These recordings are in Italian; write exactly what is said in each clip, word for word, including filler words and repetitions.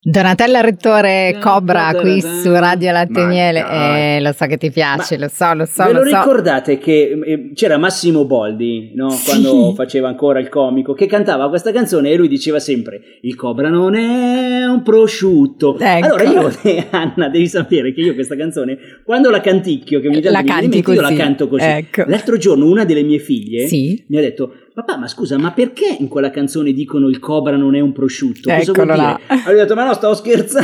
Donatella Rettore, Cobra qui su Radio Latte e Miele, eh, lo so che ti piace, ma lo so, lo so, ve lo, lo so. Ricordate che eh, c'era Massimo Boldi, no? Sì. Quando faceva ancora il comico, che cantava questa canzone e lui diceva sempre: il Cobra non è un prosciutto. Ecco. Allora io, eh, Anna, devi sapere che io questa canzone, quando la canticchio, che ogni tanto la mi viene in mente, io la canto così. Ecco. L'altro giorno una delle mie figlie sì. mi ha detto: papà, ma scusa, ma perché in quella canzone dicono il Cobra non è un prosciutto? Cosa Eccolo vuol dire? là. Allora ho detto: ma no, stavo scherzando.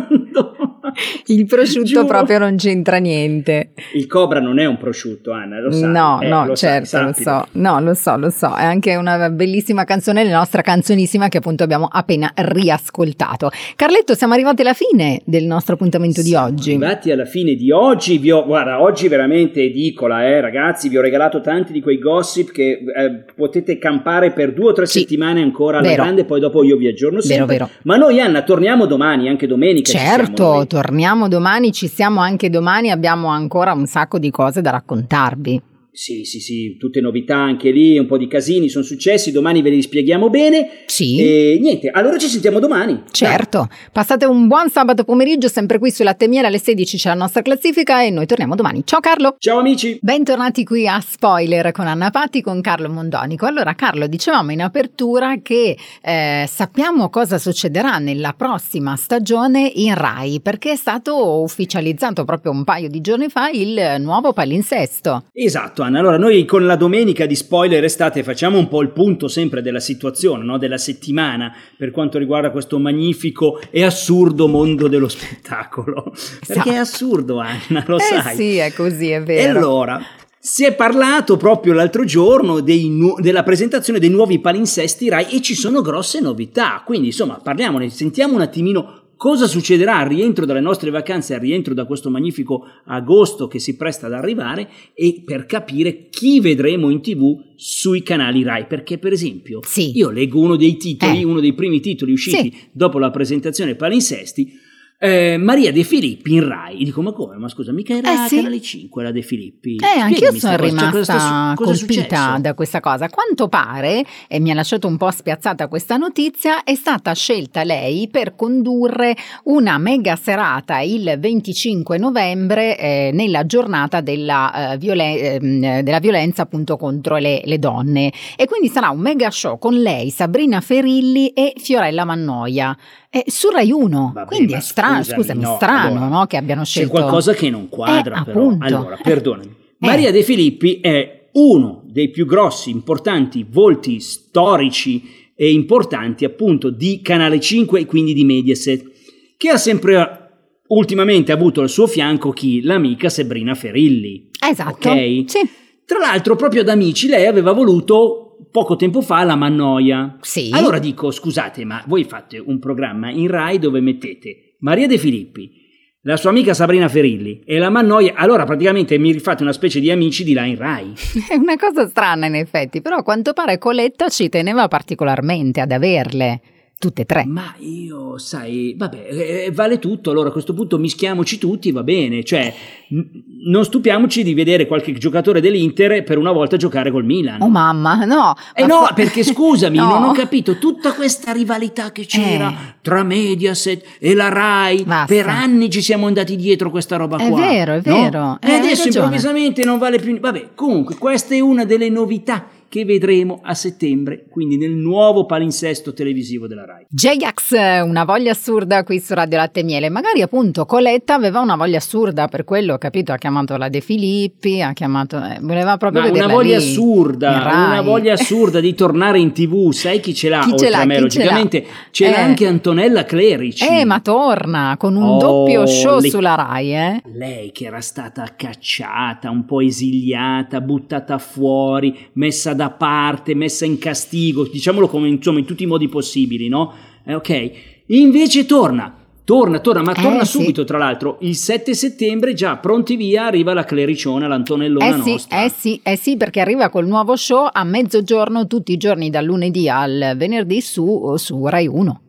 Il prosciutto Giuro. Proprio non c'entra niente. Il Cobra non è un prosciutto, Anna, lo sai. No, eh, no, lo certo, sai, lo so. No, lo so, lo so. È anche una bellissima canzone, la nostra canzonissima che appunto abbiamo appena riascoltato. Carletto, siamo arrivati alla fine del nostro appuntamento siamo di oggi. arrivati alla fine di oggi. Vi ho, guarda, oggi veramente edicola, eh, ragazzi. Vi ho regalato tanti di quei gossip che eh, potete campare per due o tre sì. settimane ancora alla Vero. grande. Poi dopo io vi aggiorno sempre. Vero, vero. Ma noi, Anna, torniamo domani, anche domenica. Certo, torniamo domani, ci siamo anche domani, abbiamo ancora un sacco di cose da raccontarvi. Sì, sì, sì, tutte novità anche lì, un po' di casini sono successi, domani ve li spieghiamo bene. Sì. E niente, allora ci sentiamo domani. Certo, dai. Passate un buon sabato pomeriggio, sempre qui su Latte e Miele, alle sedici c'è la nostra classifica e noi torniamo domani. Ciao Carlo! Ciao amici! Bentornati qui a Spoiler con Anna Patti, con Carlo Mondonico. Allora Carlo, dicevamo in apertura che eh, sappiamo cosa succederà nella prossima stagione in Rai, perché è stato ufficializzato proprio un paio di giorni fa il nuovo palinsesto. Esatto. Allora noi con la domenica di Spoiler Estate facciamo un po' il punto sempre della situazione, no? Della settimana per quanto riguarda questo magnifico e assurdo mondo dello spettacolo. Perché è assurdo, Anna, lo eh sai. Sì, è così, è vero. E allora si è parlato proprio l'altro giorno dei nu- della presentazione dei nuovi palinsesti Rai e ci sono grosse novità, quindi insomma parliamone, sentiamo un attimino cosa succederà al rientro dalle nostre vacanze, al rientro da questo magnifico agosto che si presta ad arrivare e per capire chi vedremo in tv sui canali Rai, perché per esempio sì. io leggo uno dei titoli, eh. uno dei primi titoli usciti sì. dopo la presentazione palinsesti, Eh, Maria De Filippi in Rai. E dico: ma come? Ma scusa, mica era eh sì. Canale cinque la De Filippi? Eh, anch'io sono cosa. rimasta cioè, cosa sta, cosa colpita da questa cosa. A quanto pare, e mi ha lasciato un po' spiazzata questa notizia, è stata scelta lei per condurre una mega serata il venticinque novembre eh, nella giornata della, eh, violen- eh, della violenza appunto contro le, le donne. E quindi sarà un mega show con lei, Sabrina Ferilli e Fiorella Mannoia. Eh, su Rai uno, Vabbè, quindi è strano, scusami, scusami, no, strano allora, no, che abbiano scelto. C'è qualcosa che non quadra, eh, però. Appunto. Allora, perdonami. Eh. Maria De Filippi è uno dei più grossi, importanti volti storici e importanti, appunto, di Canale cinque e quindi di Mediaset, che ha sempre ultimamente avuto al suo fianco chi? L'amica Sabrina Ferilli. Esatto. Ok? Sì. Tra l'altro, proprio ad Amici, lei aveva voluto poco tempo fa la Mannoia. Sì. Allora dico: scusate, ma voi fate un programma in Rai dove mettete Maria De Filippi, la sua amica Sabrina Ferilli e la Mannoia, allora praticamente mi rifate una specie di Amici di là in Rai. È una cosa strana in effetti, però a quanto pare Coletta ci teneva particolarmente ad averle. Tutte e tre. Ma io, sai, vabbè, eh, vale tutto, allora a questo punto mischiamoci tutti, va bene, cioè n- non stupiamoci di vedere qualche giocatore dell'Inter per una volta giocare col Milan. Oh mamma, no. Eh no, for- perché scusami, no. non ho capito tutta questa rivalità che c'era eh. tra Mediaset e la Rai, Basta. per anni ci siamo andati dietro questa roba è qua. È vero, è no? vero. E eh, adesso improvvisamente non vale più, vabbè, comunque questa è una delle novità che vedremo a settembre, quindi nel nuovo palinsesto televisivo della Rai. J-Ax, una voglia assurda qui su Radio Latte e Miele. Magari appunto Coletta aveva una voglia assurda, per quello, capito? Ha chiamato la De Filippi, ha chiamato, eh, voleva proprio Ma vederla una voglia lì, assurda, una voglia assurda di tornare in tv. Sai chi ce l'ha? Chi ce Oltre l'ha, a me, chi logicamente, ce l'ha, ce l'ha? Eh. anche Antonella Clerici. Eh, ma torna con un oh, doppio show le... sulla Rai, eh? Lei che era stata cacciata, un po' esiliata, buttata fuori, messa da parte, messa in castigo, diciamolo come insomma in tutti i modi possibili, no? Eh, ok, invece torna, torna, torna, ma eh, torna sì. subito, tra l'altro, il sette settembre, già pronti via, arriva la Clericiona, l'Antonellona eh sì, nostra. Eh sì, eh sì, perché arriva col nuovo show a mezzogiorno tutti i giorni dal lunedì al venerdì su, su Rai uno.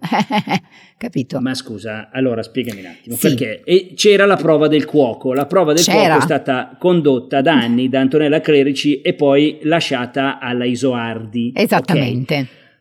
Capito? Ma scusa, allora spiegami un attimo, sì. perché e c'era la prova del cuoco, la prova del c'era. cuoco è stata condotta da anni da Antonella Clerici e poi lasciata alla Isoardi. Esattamente. Okay.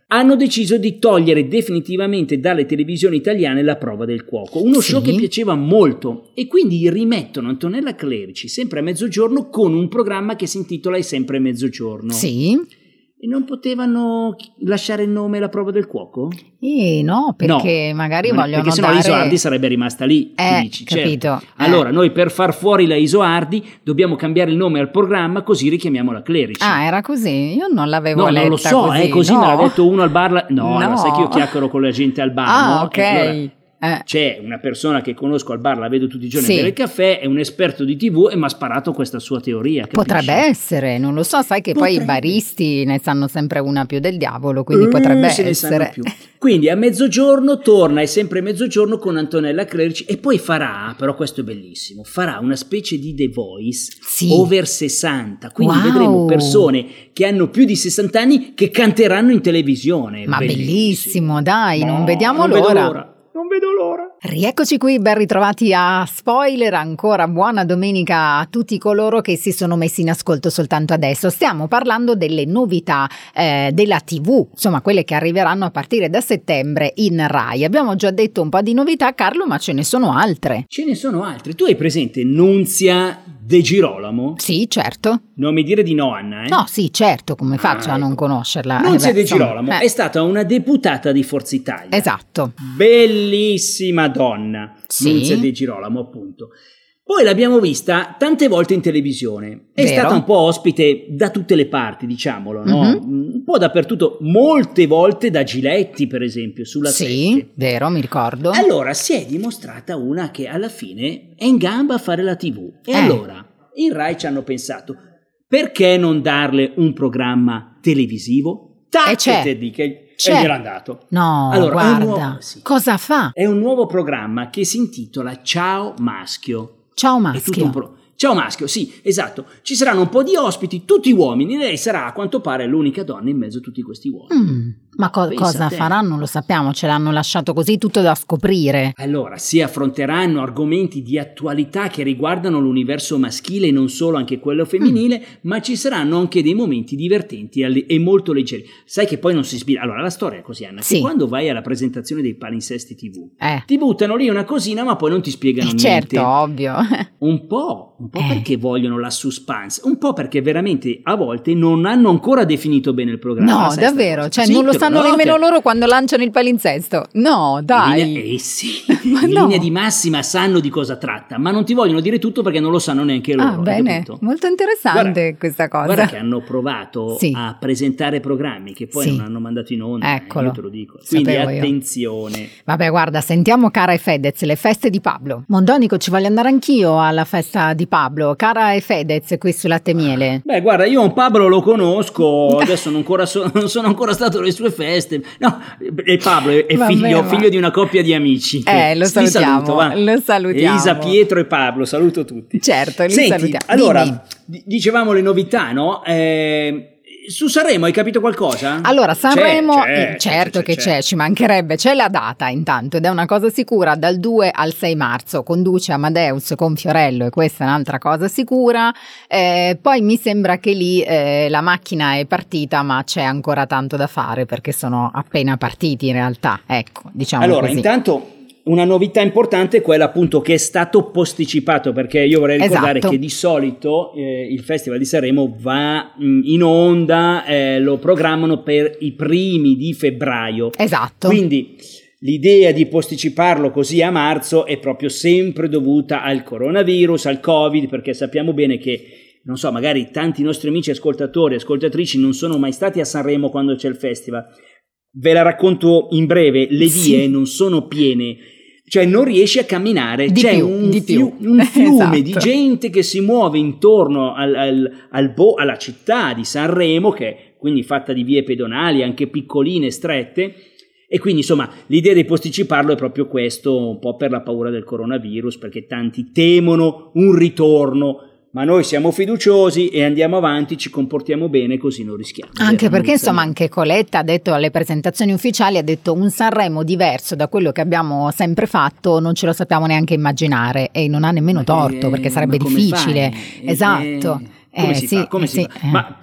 hanno deciso di togliere definitivamente dalle televisioni italiane La prova del cuoco, uno Sì. show che piaceva molto, e quindi rimettono Antonella Clerici sempre a mezzogiorno con un programma che si intitola È sempre mezzogiorno. Sì. E non potevano lasciare il nome La prova del cuoco? Eh, no, perché No, magari non è- vogliono perché sennò dare... l'Isoardi sarebbe rimasta lì, tu Eh, dici, capito. certo. Eh. Allora noi per far fuori la Isoardi dobbiamo cambiare il nome al programma, così richiamiamo la Clerici. Ah, era così? Io non l'avevo No, letta non lo so, così. è così, no? me l'ha detto uno al bar. la- No, allora, No. sai che io chiacchiero con la gente al bar, Ah, no? ok. E allora Eh. c'è una persona che conosco al bar, la vedo tutti i giorni Sì. a bere il caffè, è un esperto di tivù e mi ha sparato questa sua teoria. capisci? Potrebbe essere, non lo so, sai che poi i Potrebbe. baristi ne sanno sempre una più del diavolo, quindi Eh, potrebbe se ne sanno essere. più. Quindi a mezzogiorno torna, è sempre mezzogiorno, con Antonella Clerici, e poi farà, però questo è bellissimo, farà una specie di The Voice Sì. over sessanta, quindi Wow. vedremo persone che hanno più di sessanta anni che canteranno in televisione. Ma bellissimo, dai, non No, vediamo non vedo l'ora. l'ora. Non vedo l'ora. Rieccoci qui, ben ritrovati a Spoiler, ancora buona domenica a tutti coloro che si sono messi in ascolto soltanto adesso. Stiamo parlando delle novità eh, della tivù, insomma quelle che arriveranno a partire da settembre in Rai. Abbiamo già detto un po' di novità, Carlo, ma ce ne sono altre. Ce ne sono altre. Tu hai presente Nunzia De Girolamo? Sì, certo. Non mi dire di no, Anna, eh? No, sì, certo, come faccio Ah, a non ecco. conoscerla? Nunzia Eh, beh, De insomma, Girolamo eh, è stata una deputata di Forza Italia. Esatto. Bellissima donna, Sì. Nunzia De Girolamo, appunto. Poi l'abbiamo vista tante volte in televisione. È Vero. stata un po' ospite da tutte le parti, diciamolo, no? Mhm. Un po' dappertutto, molte volte da Giletti, per esempio, sulla Sì, sette. vero, mi ricordo. Allora si è dimostrata una che alla fine è in gamba a fare la tivù. E Eh. allora in Rai ci hanno pensato, perché non darle un programma televisivo? E c'è. Taccete, che C'è. e gliel'hanno dato. No, Allora, è un guarda, nuovo- sì. cosa fa? È un nuovo programma che si intitola Ciao Maschio. Ciao È maschio. tutto un pro- Ciao Maschio, sì, esatto. Ci saranno un po' di ospiti, tutti uomini. Lei sarà a quanto pare l'unica donna in mezzo a tutti questi uomini. Mm, ma co- Pensa cosa a te. faranno? Lo sappiamo, ce l'hanno lasciato così tutto da scoprire. Allora, si affronteranno argomenti di attualità che riguardano l'universo maschile e non solo, anche quello femminile, Mm. ma ci saranno anche dei momenti divertenti alle- e molto leggeri. Sai che poi non si ispira. Allora, la storia è così, Anna, Sì. che quando vai alla presentazione dei palinsesti tivù, Eh, ti buttano lì una cosina, ma poi non ti spiegano eh, niente. certo, ovvio. Un po', un po' Eh. perché vogliono la suspense, un po' perché veramente a volte non hanno ancora definito bene il programma. No, Sai sta davvero, cosa? cioè Sì, non lo te sanno no, nemmeno te- loro quando lanciano il palinsesto. No, In dai. linea, eh sì, Ma in no. linea di massima sanno di cosa tratta, ma non ti vogliono dire tutto perché non lo sanno neanche loro. Ah, hai bene, capito? molto interessante Guarda- questa cosa. Guarda che hanno provato Sì. a presentare programmi che poi Sì. non hanno mandato in onda, eh, Eccolo. io te lo dico. Quindi Sapevo io. attenzione. Vabbè, guarda, sentiamo Cara e Fedez, le feste di Pablo. Mondonico, ci voglio andare anch'io alla festa di Pablo. Cara e Fedez, qui su Latte e Miele. Beh, guarda, io un Pablo lo conosco, adesso non, ancora so- non sono ancora stato alle sue feste. No, e Pablo è, è Vabbè, figlio, ma- figlio di una coppia di amici. Eh, lo Li salutiamo, saluto, va. lo salutiamo. Elisa, Pietro e Pablo, saluto tutti. Certo, li Senti, salutiamo. allora, Dimmi. d- dicevamo le novità, no? Eh, su Sanremo hai capito qualcosa? Allora, Sanremo, C'è, c'è, eh, certo c'è, che c'è, ci mancherebbe, c'è la data intanto ed è una cosa sicura, dal due al sei marzo conduce Amadeus con Fiorello e questa è un'altra cosa sicura. Eh, poi mi sembra che lì eh, la macchina è partita, ma c'è ancora tanto da fare perché sono appena partiti in realtà, ecco, diciamo Allora, così. intanto una novità importante è quella appunto che è stato posticipato, perché io vorrei ricordare Esatto. che di solito eh, il Festival di Sanremo va mh, in onda, eh, lo programmano per i primi di febbraio. Esatto. Quindi l'idea di posticiparlo così a marzo è proprio sempre dovuta al coronavirus, al Covid, perché sappiamo bene che, non so, magari tanti nostri amici ascoltatori e ascoltatrici non sono mai stati a Sanremo quando c'è il festival. Ve la racconto in breve, le vie Sì. non sono piene, cioè non riesci a camminare, Di c'è più, un, di fiu- più. un fiume Esatto. di gente che si muove intorno al, al- al bo- alla città di Sanremo, che è quindi fatta di vie pedonali, anche piccoline, strette, e quindi insomma l'idea di posticiparlo è proprio questo, un po' per la paura del coronavirus, perché tanti temono un ritorno. Ma noi siamo fiduciosi e andiamo avanti, ci comportiamo bene, così non rischiamo. Anche Vero, perché insomma Nunzia? anche Coletta ha detto alle presentazioni ufficiali, ha detto un Sanremo diverso da quello che abbiamo sempre fatto, non ce lo sappiamo neanche immaginare e non ha nemmeno torto Eh, perché sarebbe ma come difficile. fai? Eh, esatto. eh, come Eh, si sì, fa? Come eh, si sì, fa? eh. Ma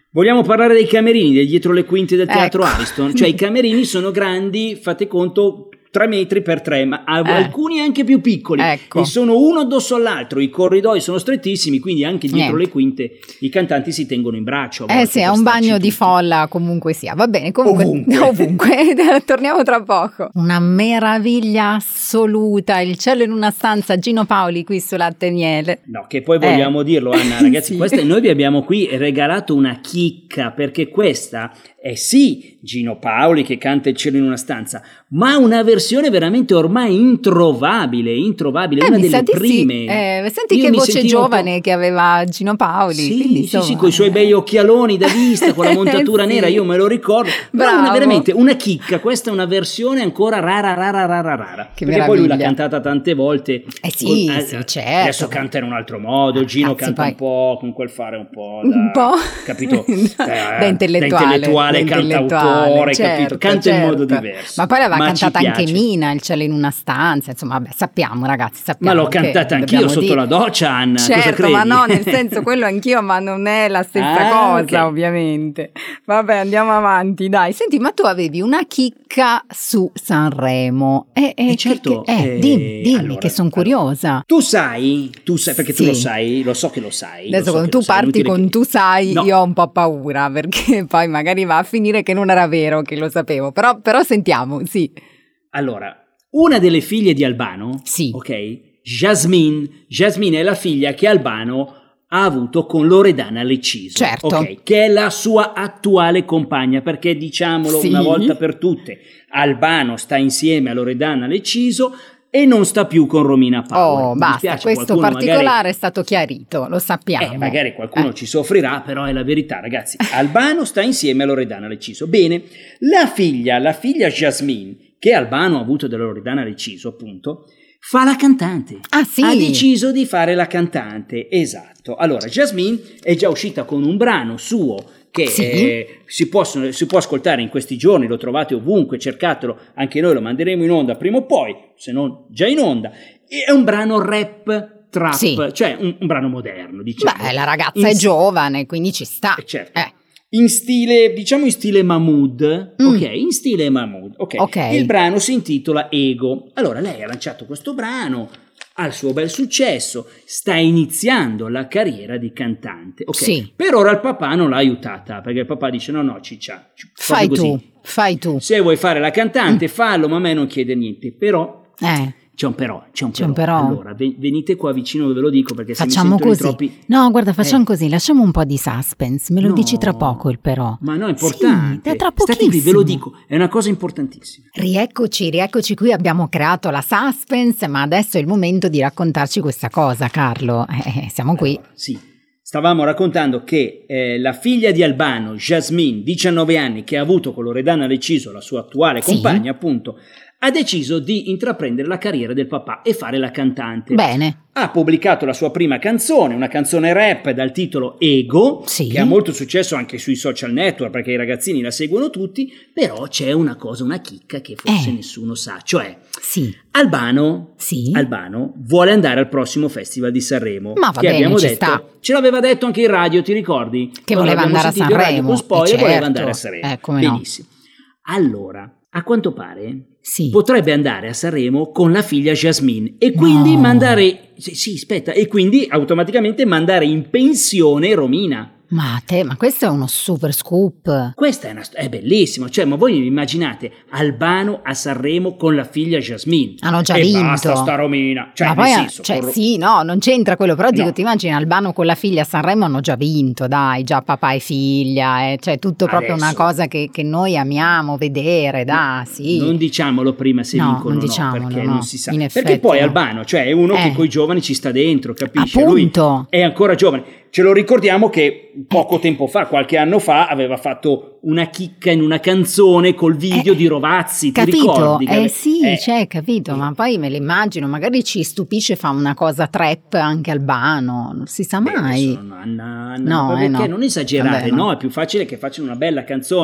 Vogliamo parlare dei camerini, del dietro le quinte del Teatro Ecco. Ariston? Cioè i camerini sono grandi, fate conto, tre metri per tre, ma Eh. alcuni anche più piccoli, Ecco. e sono uno addosso all'altro, i corridoi sono strettissimi, quindi anche dietro Niente. le quinte i cantanti si tengono in braccio. a Eh volte sì, è per un starci bagno di tutti. folla comunque sia. Va bene, comunque Ovunque. ovunque. Torniamo tra poco. Una meraviglia assoluta, il cielo in una stanza, Gino Paoli qui su Latte e Miele. No, che poi vogliamo Eh. dirlo, Anna, ragazzi, Sì. questa, noi vi abbiamo qui regalato una chicca, perché questa è sì Gino Paoli che canta Il cielo in una stanza, ma una versione veramente ormai introvabile, introvabile, Eh, una mi delle sa di sì. prime. Eh, senti Io che mi voce sentivo un po'- giovane che aveva Gino Paoli. Sì, quindi, sì, insomma, sì, con i suoi bei occhialoni da vista, con la montatura Sì. nera, io me lo ricordo. Però Bravo. una, veramente una chicca, questa è una versione ancora rara, rara, rara, rara. Che perché poi lui l'ha meraviglia. cantata tante volte. Eh sì, Con- sì, eh, certo. Adesso canta in un altro modo, Gino Cazzi, canta poi- un po' con quel fare un po' da, Un po'? capito? Da Eh, intellettuale, da intellettuale, da cantautore, intellettuale, capito? certo, Canta in modo certo. diverso. Ma poi l'aveva ci cantata anche piace. Mina, Il cielo in una stanza, insomma, vabbè, sappiamo ragazzi, sappiamo. Ma l'ho che cantata anch'io dobbiamo sotto dire- la doccia, Anna. cosa Certo, credi? ma no, nel senso quello anch'io, ma non è la stessa Ah, cosa, ok. ovviamente. Vabbè, andiamo avanti, dai. Senti, ma tu avevi una chicca su Sanremo. E, e Eh, certo, che- che- eh, eh, dimmi, dimmi, allora, che sono curiosa. Tu sai, tu sai, perché tu Sì. lo sai, lo so che lo sai. lo Adesso so quando che tu lo sai, è parti inutile con che- tu sai, No. io ho un po' paura, perché poi magari va a finire che non era vero, che lo sapevo. Però, però sentiamo, sì. Allora, una delle figlie di Albano, Sì. ok, Jasmine, Jasmine è la figlia che Albano ha avuto con Loredana Lecciso, Certo. ok, che è la sua attuale compagna, perché diciamolo Sì. una volta per tutte, Albano sta insieme a Loredana Lecciso e non sta più con Romina Power. Oh, Mi basta, dispiace, questo qualcuno particolare magari- è stato chiarito, lo sappiamo. Eh, magari qualcuno Eh. ci soffrirà, però è la verità, ragazzi. Albano sta insieme a Loredana Lecciso. Bene, la figlia, la figlia Jasmine, che Albano ha avuto dalla Loredana Lecciso, appunto, fa la cantante. Ah, sì? Ha deciso di fare la cantante, esatto. Allora, Jasmine è già uscita con un brano suo che Sì. eh, si, possono- si può ascoltare in questi giorni, lo trovate ovunque, cercatelo, anche noi lo manderemo in onda prima o poi, se non già in onda. È un brano rap trap, Sì. cioè un, un brano moderno, diciamo. Beh, la ragazza In- è giovane, quindi ci sta. Eh, certo. Eh. In stile, diciamo in stile Mahmood, Mm. ok, in stile Mahmood, ok. Ok. Il brano si intitola Ego. Allora lei ha lanciato questo brano, ha il suo bel successo, sta iniziando la carriera di cantante, ok. Sì. Per ora il papà non l'ha aiutata, perché il papà dice no no ciccia, Fai proprio così. tu, fai tu. Se vuoi fare la cantante fallo, ma a me non chiede niente, però Eh. c'è un però, c'è un C'è un però. però? Allora ve- venite qua vicino dove ve lo dico, perché se Facciamo mi sentono così. in troppi... No, guarda, facciamo Eh. così, lasciamo un po' di suspense. Me lo No. dici tra poco il però. Ma no, è importante. Sì, è tra State qui, pochissimo. ve lo dico, è una cosa importantissima. Rieccoci, rieccoci qui, abbiamo creato la suspense, ma adesso è il momento di raccontarci questa cosa, Carlo. Eh, siamo qui. Allora, sì, stavamo raccontando che eh, la figlia di Albano, Jasmine, diciannove anni, che ha avuto con Loredana Lecciso, la sua attuale Sì. compagna, appunto, ha deciso di intraprendere la carriera del papà e fare la cantante. Bene. Ha pubblicato la sua prima canzone, una canzone rap dal titolo Ego, Sì. che ha molto successo anche sui social network perché i ragazzini la seguono tutti, però c'è una cosa, una chicca che forse Eh. nessuno sa, cioè Sì. Albano, Sì. Albano vuole andare al prossimo Festival di Sanremo. Ma va che bene, abbiamo ci detto, sta. ce l'aveva detto anche in radio, ti ricordi? Che Quando voleva abbiamo andare a sentito in radio Sanremo, con spoiler, eh, voleva certo. andare a Sanremo. Eh, come no. Benissimo. Allora, a quanto pare Sì. potrebbe andare a Sanremo con la figlia Jasmine e quindi No. mandare sì, sì, aspetta, e quindi automaticamente mandare in pensione Romina. Ma te, ma questo è uno super scoop. Questa è, una, è bellissimo, cioè, ma voi immaginate Albano a Sanremo con la figlia Jasmine. Hanno già e vinto. basta sta Romina. Cioè, ma nel poi, senso, cioè, con- sì, no, non c'entra quello, però dico, No. ti immagini Albano con la figlia a Sanremo hanno già vinto, dai, già papà e figlia, eh, cioè tutto proprio Adesso. una cosa che, che noi amiamo vedere, dai, sì. Non diciamolo prima se No, vincono non o diciamolo, no, perché no. non si sa. In Perché effetti poi no. Albano, cioè è uno Eh. che coi giovani ci sta dentro, capisci? Appunto. Lui è ancora giovane. Ce lo ricordiamo che poco tempo fa, qualche anno fa, aveva fatto una chicca in una canzone col video Eh, di Rovazzi, ti Capito? ricordi? Eh sì, Eh, cioè, capito, ma poi me lo immagino, magari ci stupisce fa una cosa trap anche Albano, non si sa beh, mai. adesso, Anna, Anna, No, ma eh, perché no. non esagerare, Vabbè, no. no? È più facile che facciano una bella canzone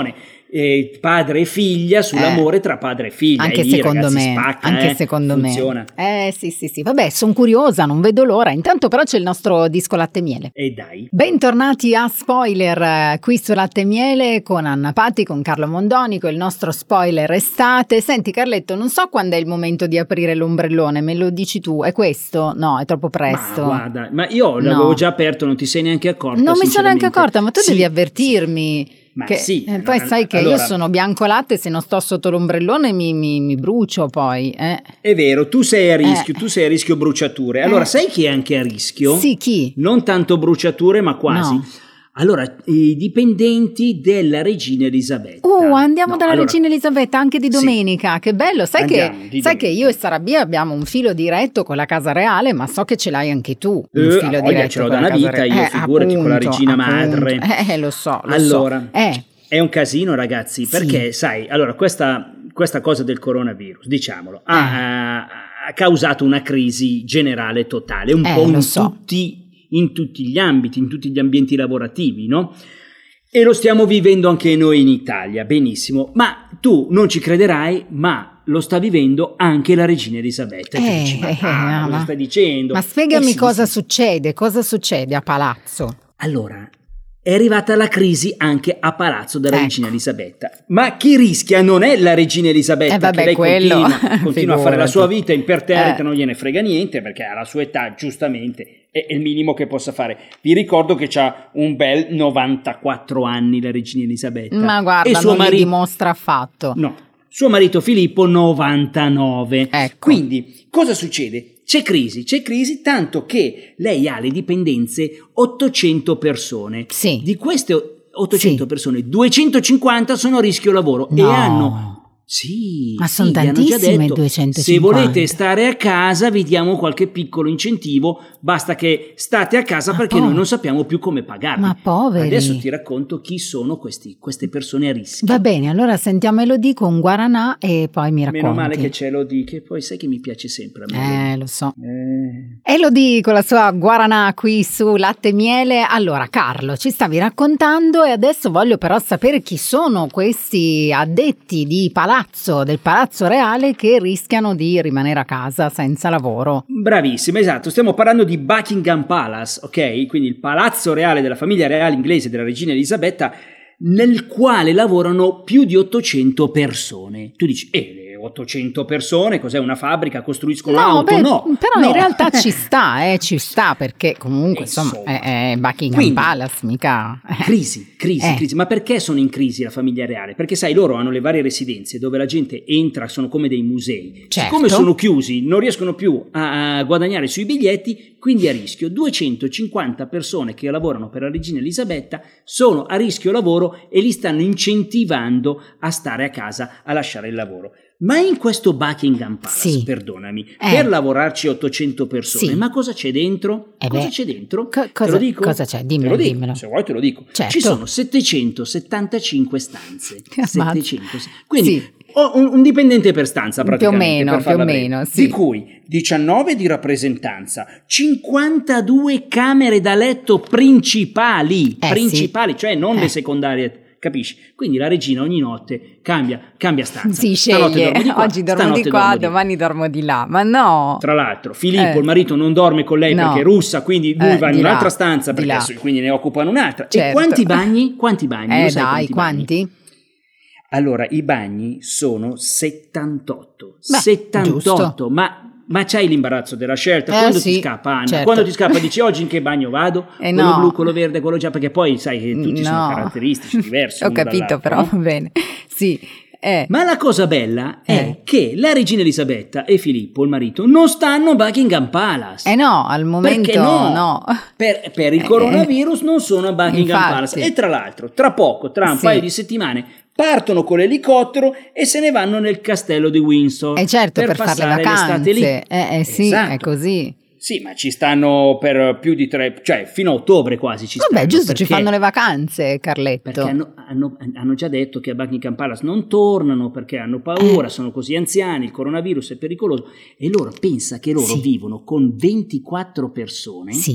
eh, padre e figlia sull'amore eh, tra padre e figlia. Anche e lì, secondo ragazzi, me, spacca, anche eh, secondo funziona. me. Eh sì sì sì, vabbè, sono curiosa, non vedo l'ora. Intanto però c'è il nostro disco latte e miele. E dai. Bentornati a Spoiler, qui su Latte e Miele con Anna Patti, con Carlo Mondonico, il nostro spoiler estate. Senti Carletto, non so quando è il momento di aprire l'ombrellone, me lo dici tu, è questo? No, è troppo presto. Ma guarda, ma io l'avevo no. già aperto, non ti sei neanche accorta. Non mi sono neanche accorta, ma tu sì, devi avvertirmi. Sì. Ma che, sì, eh, poi allora, sai che allora, io sono bianco latte, se non sto sotto l'ombrellone mi, mi, mi brucio poi. Eh. È vero, tu sei a rischio, eh. tu sei a rischio bruciature. Allora, eh. sai chi è anche a rischio? Sì, chi? Non tanto bruciature, ma quasi. No. Allora, i dipendenti della regina Elisabetta. Oh, andiamo no, dalla allora, regina Elisabetta anche di domenica, sì. Che bello. Sai, andiamo, che, sai che io e Sarabia abbiamo un filo diretto con la Casa Reale, ma so che ce l'hai anche tu. Un eh, filo voglia, diretto ce l'ho con da la una vita, Casa io Reale. figurati appunto, con la regina appunto. madre. Eh, lo so, lo allora, so. Eh. È un casino, ragazzi, sì. perché sai, allora questa, questa cosa del coronavirus, diciamolo, ha, eh. ha causato una crisi generale totale, un eh, po' in, so. tutti, in tutti gli ambiti, in tutti gli ambienti lavorativi, no? E lo stiamo vivendo anche noi in Italia, benissimo, ma tu non ci crederai, ma lo sta vivendo anche la regina Elisabetta. Eh, tu dici, ma, eh, ah, ma, cosa stai dicendo? Ma spiegami eh, sì, cosa sì. succede, cosa succede a Palazzo? Allora, è arrivata la crisi anche a Palazzo della ecco. regina Elisabetta. Ma chi rischia non è la regina Elisabetta, eh vabbè, che lei quello. continua, continua a fare la sua vita imperterrita, eh. non gliene frega niente, perché alla sua età, giustamente, è il minimo che possa fare. Vi ricordo che c'ha un bel novantaquattro anni la regina Elisabetta. Ma guarda, e suo non marito... li dimostra affatto. No, suo marito Filippo novantanove. Ecco. Quindi, cosa succede? C'è crisi, c'è crisi, tanto che lei ha le dipendenze ottocento persone. Sì. Di queste ottocento sì. persone, duecentocinquanta sono a rischio lavoro no. e hanno... Sì, ma sono sì, tantissime detto, duecentocinquanta. Se volete stare a casa vi diamo qualche piccolo incentivo, basta che state a casa ma perché po- noi non sappiamo più come pagarvi. Ma poveri. Adesso ti racconto chi sono questi, queste persone a rischio. Va bene, allora sentiamo Elodie con Guaranà e poi mi racconti. Meno male che c'è Elodie, che poi sai che mi piace sempre a me. Eh, lo so. Eh. Elodie con la sua Guaranà qui su Latte e Miele. Allora, Carlo, ci stavi raccontando e adesso voglio però sapere chi sono questi addetti di palazzo, del Palazzo Reale, che rischiano di rimanere a casa senza lavoro. Bravissima, esatto, stiamo parlando di Buckingham Palace, ok? Quindi il Palazzo Reale della famiglia reale inglese della regina Elisabetta, nel quale lavorano più di ottocento persone. Tu dici, eh, ottocento persone, cos'è una fabbrica? Costruiscono no, auto? beh, no, però no. in realtà ci sta, eh, ci sta, perché comunque insomma, insomma è, è Buckingham quindi, Palace, mica... Crisi, crisi, eh. crisi. Ma perché sono in crisi la famiglia reale? Perché sai, loro hanno le varie residenze dove la gente entra, sono come dei musei. Certo. Siccome sono chiusi, non riescono più a, a guadagnare sui biglietti, quindi a rischio. duecentocinquanta persone che lavorano per la regina Elisabetta sono a rischio lavoro e li stanno incentivando a stare a casa, a lasciare il lavoro. Ma in questo Buckingham Palace, sì. perdonami, eh. per lavorarci ottocento persone, sì. ma cosa c'è dentro? Eh cosa beh. c'è dentro? Co- cosa, te lo dico? Cosa c'è? Dimmelo, te lo dico. dimmelo. Se vuoi te lo dico. Certo. Ci sono settecentosettantacinque stanze. Ammazza. settecento. Quindi sì. ho un, un dipendente per stanza praticamente. Più o meno, per farla più o breve, meno, sì. Di cui diciannove di rappresentanza, cinquantadue camere da letto principali, Eh, principali, sì. cioè non eh. le secondarie. Capisci? Quindi la regina ogni notte cambia, cambia stanza. Si Stanotte sceglie, dormo di qua, oggi dormo stanotte di qua, dormo di domani dormo di là, ma no. Tra l'altro Filippo, Eh. il marito, non dorme con lei No. perché è russa, quindi lui Eh, va in di là, un'altra stanza di perché là. adesso, quindi ne occupano un'altra. Certo. E quanti bagni? Quanti bagni? Eh Lo sai dai, quanti? quanti? Bagni? Allora, i bagni sono settantotto. Beh, settantotto, giusto. ma... Ma c'hai l'imbarazzo della scelta, Eh, quando sì, ti scappa Anna, certo. quando ti scappa dici oggi in che bagno vado, Eh, quello no. blu, quello verde, quello giallo, perché poi sai che tutti No. sono caratteristici diversi. Ho uno capito, dall'altro, però no? va bene. Sì. Eh. Ma la cosa bella è Eh. che la regina Elisabetta e Filippo, il marito, non stanno a Buckingham Palace. Eh no, al momento Perché no? no. Per, per il Eh. coronavirus non sono a Buckingham Infatti. Palace. E tra l'altro, tra poco, tra un Sì. paio di settimane, partono con l'elicottero e se ne vanno nel castello di Windsor. Eh certo, per, fare le passare vacanze. l'estate lì. Eh, eh sì, Esatto. è così. Sì, ma ci stanno per più di tre, cioè fino a ottobre quasi ci stanno. Vabbè, giusto, ci perché- fanno le vacanze, Carletto. Perché hanno, hanno- hanno già detto che a Buckingham Palace non tornano perché hanno paura, Eh. sono così anziani, il coronavirus è pericoloso e loro pensa che loro Sì. vivono con ventiquattro persone Sì.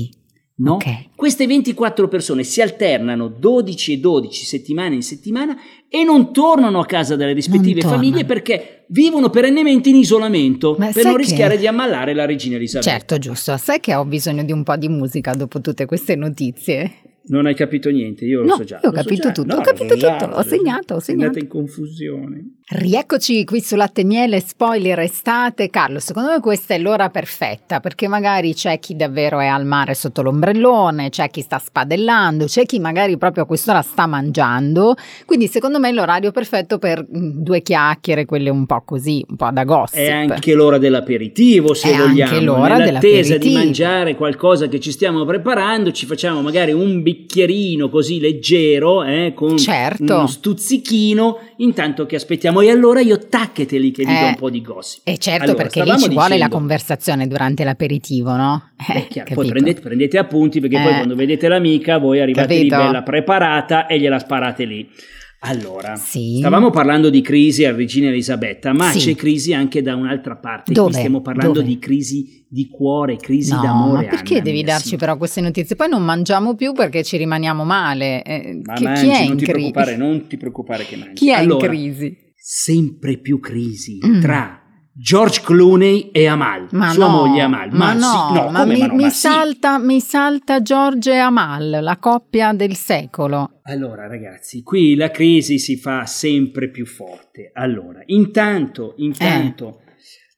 No? Okay. Queste ventiquattro persone si alternano dodici e dodici settimane in settimana e non tornano a casa dalle rispettive famiglie perché vivono perennemente in isolamento. Ma per non rischiare che... di ammallare la regina Elisabetta. Certo, giusto. Sai che ho bisogno di un po' di musica dopo tutte queste notizie? Non hai capito niente, io lo no, so già. Io ho capito so tutto, no, ho capito già, tutto, ho segnato, ho segnato. Andate in confusione. Rieccoci qui su Latte e Miele, spoiler estate. Carlo, secondo me questa è l'ora perfetta, perché magari c'è chi davvero è al mare sotto l'ombrellone, c'è chi sta spadellando, c'è chi magari proprio a quest'ora sta mangiando, quindi secondo me è l'orario perfetto per due chiacchiere, quelle un po' così, un po' da gossip. È anche l'ora dell'aperitivo, se è vogliamo. Anche l'ora Nell'attesa dell'aperitivo. di mangiare qualcosa che ci stiamo preparando, ci facciamo magari un bicchierino così leggero, eh, con certo. uno stuzzichino, intanto che aspettiamo. E allora io taccheteli che vi eh, do un po' di gossip. E certo, allora, perché lì ci dicendo, vuole la conversazione durante l'aperitivo, no? Eh, chiaro, poi prendete, prendete appunti, perché eh, poi quando vedete l'amica voi arrivate capito? lì bella preparata e gliela sparate lì. Allora, sì. stavamo parlando di crisi a regina Elisabetta, ma sì. c'è crisi anche da un'altra parte. Dove? Qui stiamo parlando Dove? di crisi di cuore, crisi no, d'amore. Ma perché Anna devi mia, darci sì. però queste notizie? Poi non mangiamo più perché ci rimaniamo male. Eh, ma chi, mangi, chi è non in ti crisi? preoccupare, non ti preoccupare che mangi. Chi è allora, in crisi? Sempre più crisi mm. tra George Clooney e Amal, ma sua no, moglie Amal. Ma, ma no, sì, no ma, mi, ma no, mi, ma salta, sì. mi salta George e Amal, la coppia del secolo. Allora ragazzi, qui la crisi si fa sempre più forte. Allora, intanto, intanto... Eh.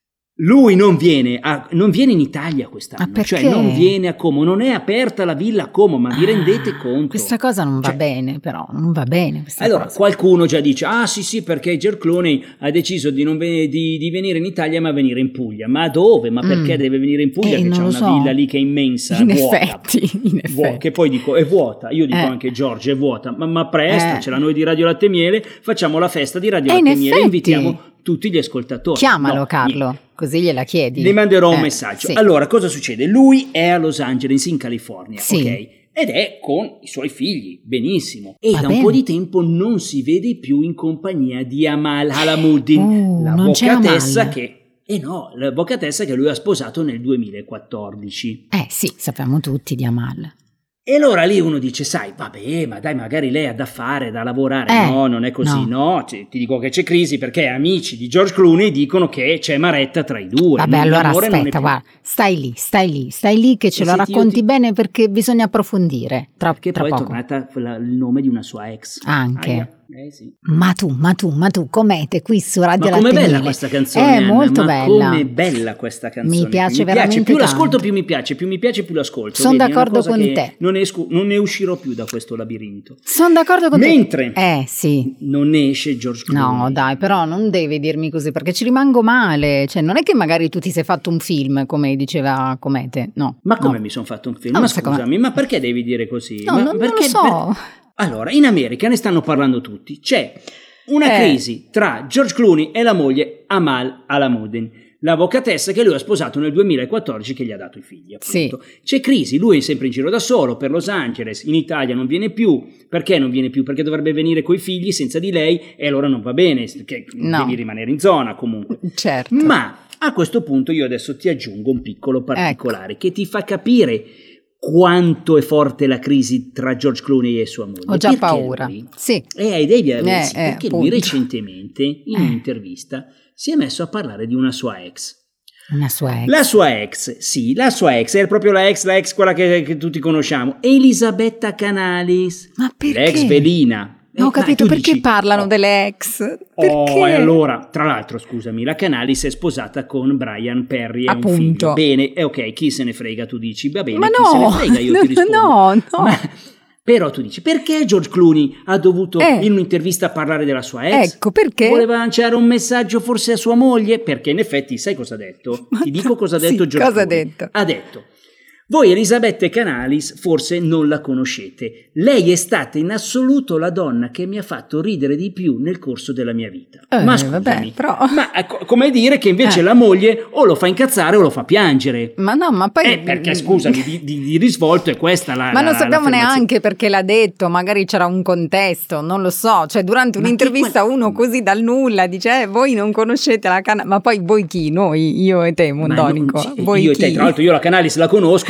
Lui non viene, a, non viene in Italia quest'anno, cioè non viene a Como, non è aperta la villa a Como, ma vi ah, rendete conto? Questa cosa non va cioè, bene però, non va bene. Allora cosa. Qualcuno già dice, ah sì sì perché George Clooney ha deciso di, non ve- di, di venire in Italia ma venire in Puglia, ma dove? Ma perché mm. deve venire in Puglia? Eh, che c'è una so. villa lì che è immensa, in vuota, effetti, in effetti. Vuota, che poi dico è vuota, io dico eh. anche George è vuota, ma, ma presta, eh. ce l'ha noi di Radio Latte e Miele, facciamo la festa di Radio eh, Latte e Miele, effetti. invitiamo tutti gli ascoltatori. Chiamalo no, Carlo, niente. Così gliela chiedi. Gli manderò eh, un messaggio. Sì. Allora, cosa succede? Lui è a Los Angeles, in California, sì. ok? Ed è con i suoi figli, benissimo. E Va da bene. un po' di tempo non si vede più in compagnia di Amal Alamuddin, uh, l'avvocatessa che... Eh no, l'avvocatessa che lui ha sposato nel duemilaquattordici. Eh sì, sappiamo tutti di Amal. E allora lì uno dice, sai, vabbè, ma dai, magari lei ha da fare, da lavorare. Eh, no, non è così, no. no. Ti dico che c'è crisi perché amici di George Clooney dicono che c'è maretta tra i due. Vabbè, allora aspetta, guarda, stai lì, stai lì, stai lì che ce e lo racconti ti... bene perché bisogna approfondire. Tra, perché tra poi poco. è tornata la, il nome di una sua ex. Anche. Aia. Eh, sì. Ma tu, ma tu, ma tu, com'è qui su Radio Ma com'è Latte e bella Miele? questa canzone? È Anna, molto ma bella. Com'è bella questa canzone? Mi piace mi veramente piace. Più tanto. l'ascolto più mi piace, più mi piace più l'ascolto. Sono Vedi, d'accordo con te. Non, esco, non ne uscirò più da questo labirinto. Sono d'accordo con Mentre te. Mentre eh, sì. non esce George Clooney. No, dai, però non devi dirmi così perché ci rimango male. Cioè, non è che magari tu ti sei fatto un film, come diceva Comete, no. Ma come no. mi sono fatto un film? No, ma scusami, ma perché devi dire così? No, ma non, perché, non lo so. Per... Allora, in America ne stanno parlando tutti. C'è una eh. crisi tra George Clooney e la moglie Amal Alamuddin, l'avvocatessa che lui ha sposato nel duemilaquattordici, che gli ha dato i figli, appunto. Sì. C'è crisi, lui è sempre in giro da solo per Los Angeles, in Italia non viene più. Perché non viene più? Perché dovrebbe venire coi figli senza di lei e allora non va bene, che no. devi rimanere in zona comunque. Certo. Ma a questo punto io adesso ti aggiungo un piccolo particolare ecco. che ti fa capire quanto è forte la crisi tra George Clooney e sua moglie. Ho già perché paura. Lui, sì. Eh, devi aversi, eh, eh, perché appunto. lui recentemente in eh. un'intervista si è messo a parlare di una sua ex. Una sua ex. La sua ex, sì, la sua ex, è proprio la ex, la ex quella che, che tutti conosciamo, Elisabetta Canalis. Ma perché? L'ex velina. Non ho capito eh, perché dici, parlano oh, delle ex. Perché? Oh, e allora, tra l'altro, scusami, la Canalis è sposata con Brian Perry e appunto. un figlio. Bene, e ok, chi se ne frega, tu dici, va bene, ma chi no, se ne frega, io no, ti rispondo. No, no. Ma, però tu dici, perché George Clooney ha dovuto eh. in un'intervista parlare della sua ex? Ecco, perché? Voleva lanciare un messaggio forse a sua moglie? Perché in effetti, sai cosa ha detto? Ma ti dico cosa ha detto sì, George cosa Clooney. Ha detto? Ha detto... Voi Elisabetta Canalis forse non la conoscete. Lei è stata in assoluto la donna che mi ha fatto ridere di più nel corso della mia vita. Eh, ma scusami, vabbè, però... ma è come dire che invece eh. la moglie o lo fa incazzare o lo fa piangere. Ma no, ma poi... Eh, perché scusami, di, di, di risvolto è questa la Ma non la, sappiamo neanche perché l'ha detto, magari c'era un contesto, non lo so. Cioè durante un'intervista qual... uno così dal nulla dice eh, voi non conoscete la Canalis, ma poi voi chi? Noi, io e te, Mondonico. Non, sì, voi io chi? e te, tra l'altro io la Canalis la conosco,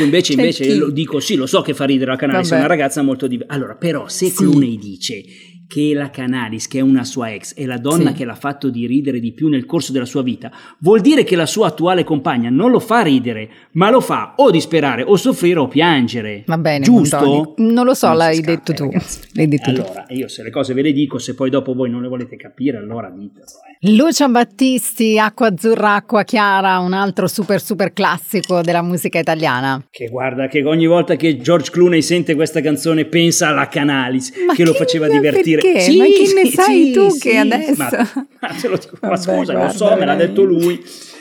invece, C'è invece chi? lo dico, sì, lo so che fa ridere la Canalis, è Vabbè. una ragazza molto diversa. Allora, però, se Sì. Clooney dice che la Canalis, che è una sua ex, è la donna Sì. che l'ha fatto di ridere di più nel corso della sua vita, vuol dire che la sua attuale compagna non lo fa ridere, ma lo fa o disperare o soffrire o piangere. Va bene, giusto? Montoni. Non lo so, Non si l'hai scappa, detto tu. ragazzi. L'hai detto tu. Allora, io se le cose ve le dico, se poi dopo voi non le volete capire, allora ditelo. Eh. Lucia Battisti, Acqua azzurra, acqua chiara, un altro super super classico della musica italiana. Che guarda che ogni volta che George Clooney sente questa canzone pensa alla Canalis, Ma che lo che- faceva ma divertire. perché? Sì, Ma che ne sì, sai sì, tu sì, che adesso- Ma, ma te lo dico, ma Vabbè, scusa, lo guarda, so, me l'ha detto lui.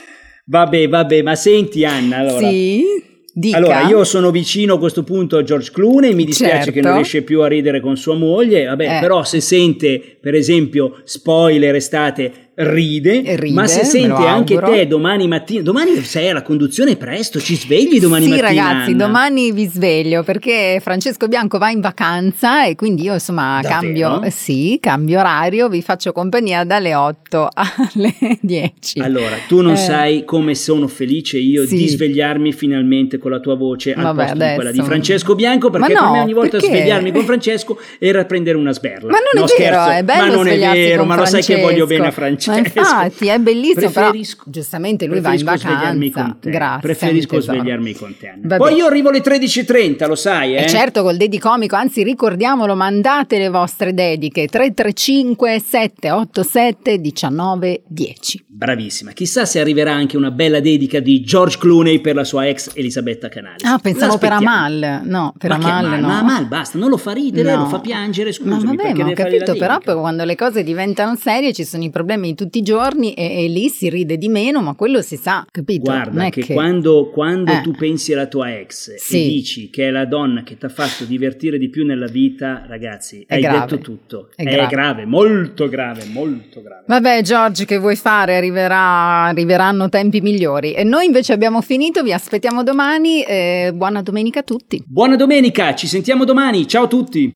Vabbè, vabbè, ma senti Anna, allora. Sì, dica. Allora, io sono vicino a questo punto a George Clooney, mi dispiace Certo. che non riesce più a ridere con sua moglie, vabbè, Eh. però se sente, per esempio, spoiler estate, ride, Ride, ma se me lo sente anche auguro. te domani mattina, domani sei alla conduzione presto, ci svegli domani sì, mattina. ragazzi, Anna? domani vi sveglio perché Francesco Bianco va in vacanza e quindi io insomma Davvero? cambio, eh, sì, cambio orario, vi faccio compagnia dalle otto alle dieci. Allora, tu non Eh. sai come sono felice io Sì. di svegliarmi finalmente con la tua voce al Vabbè, posto di quella di adesso- Francesco Bianco, perché Ma no, per me ogni volta perché? svegliarmi con Francesco era prendere una sberla. Ma non No, è vero, scherzo, è bello ma non è svegliarsi vero, con ma lo sai che voglio bene a Francesco. Francesco. Ma infatti è bellissimo, Preferisco- però giustamente lui va in preferisco svegliarmi vacanza. con te. Grazie, Preferisco tesoro. svegliarmi con te. Anna. Vabbè. Poi io arrivo alle tredici e trenta, lo sai, eh? E certo col Dedi Comico, anzi ricordiamolo, mandate le vostre dediche tre tre cinque sette otto sette uno nove uno zero. Bravissima, chissà se arriverà anche una bella dedica di George Clooney per la sua ex Elisabetta Canalis. Ah, pensavo per L'aspettiamo. Amal, no, per ma che Amal Amal? no. Ma Amal basta, non lo fa ridere, No. lo fa piangere, Ma scusami, vabbè, perché ma ho deve fare la capito, però dedica. poi quando le cose diventano serie ci sono i problemi di tutti i giorni e, e lì si ride di meno, ma quello si sa, capito? Non Guarda è che, quando, quando Eh. tu pensi alla tua ex Sì. e dici che è la donna che ti ha fatto divertire di più nella vita, ragazzi, È hai grave. detto tutto. È È, grave. grave. molto grave, molto grave. Vabbè Giorgio, che vuoi fare? Arriverà, arriveranno tempi migliori. E noi invece abbiamo finito, vi aspettiamo domani. Eh, buona domenica a tutti. Buona domenica, ci sentiamo domani, ciao a tutti!